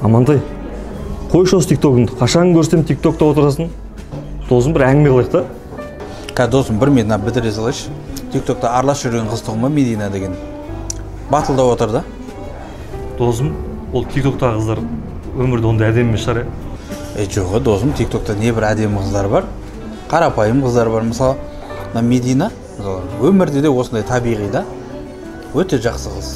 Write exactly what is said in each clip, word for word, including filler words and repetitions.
Амантай, қойшы осы тиктогыңды. Қашан көрсем тиктокта отырасың. Досым бір әңгіме қылайық та. Қазір досым бір мен бітіре салайыншы. Тиктокта аралас жүрген қыз тұғыма Медина деген батылдап отыр да. Досым, ол тиктоктағы қыздар өмірде ондай әдемі емес шығар. Е жоқ, досым, тиктокта не бір әдемі қыздар бар, қарапайым қыздар бар. Мысалы, Медина, өмірде де осындай табиғи да, өте жақсы қыз.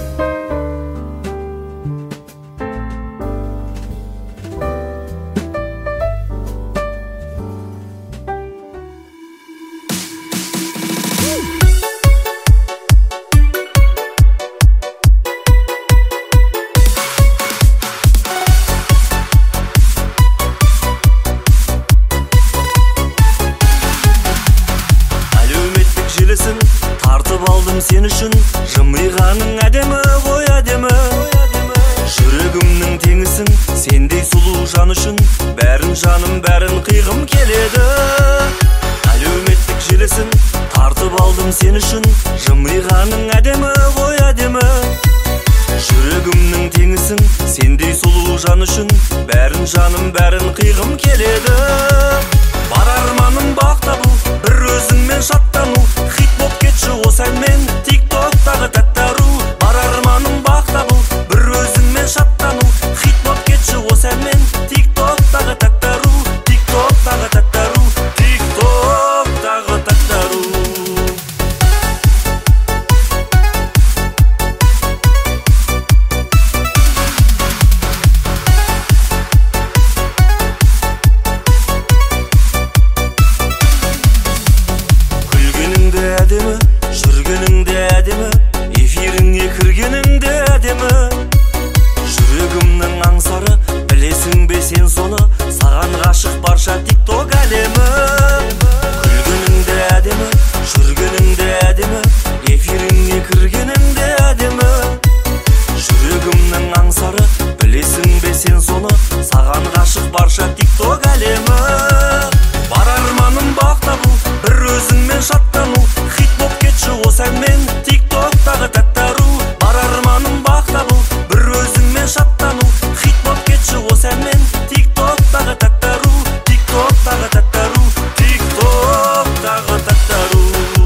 Тартып алдым сен үшін, жымиғаның әдемі ғой әдемі. Жүрегімнің теңісің, сендей сұлу жан үшін, бәрін жаным бәрін қиғым келеді. Әлеуметтік желісін тартып алдым сен үшін, жымиғаның әдемі ғой әдемі. Жүрегімнің теңісің, сендей сұлу жан үшін, бәрін жаным бәрін қиғым келеді. Бар арманым бақ табу, бір өзіңмен шаттану, хит боп кетші осы әнмен тиктоктағы тәтті ару. Бар арманым бақ табу, бір өзіңмен шаттану, хит боп кетші осы әнмен тиктоктағы тәтті ару. Тиктоктағы тәтті ару, тиктоктағы тәтті ару. Әдемі, жүргеніңде әдемі, эфиріңе кіргеніңде әдемі. Жүрегімнің аңсары, білесің бе сен соны, саған ғашық барша тикток әлемі. Күлгеніңде әдемі, жүргеніңде әдемі, эфиріңе кіргеніңде әдемі. Жүрегімнің аңсары, білесің бе сен соны, саған ғашық барша тикток әлемі. Бар арманым бақ табу, бір өзіңмен шаттану, хит боп кетші осы әнмен тиктоктағы тәтті ару. Бар арманым бақ табу, бір өзіңмен шаттану, хит боп кетші осы әнмен тиктоктағы тәтті ару. Тиктоктағы тәтті ару, тиктоктағы тәтті ару.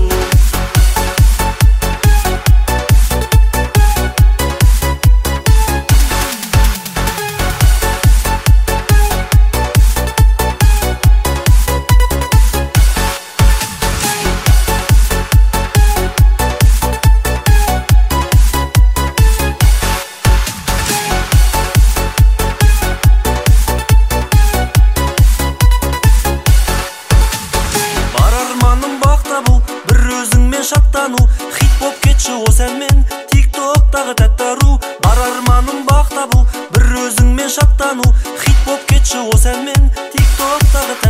Шаттану, хит боп кетші осы әнмен тиктоктағы тәтті ару. Бар арманым бақ табу, бір өзіңмен шаттану, хит боп кетші осы әнмен тиктоктағы тәтті ару.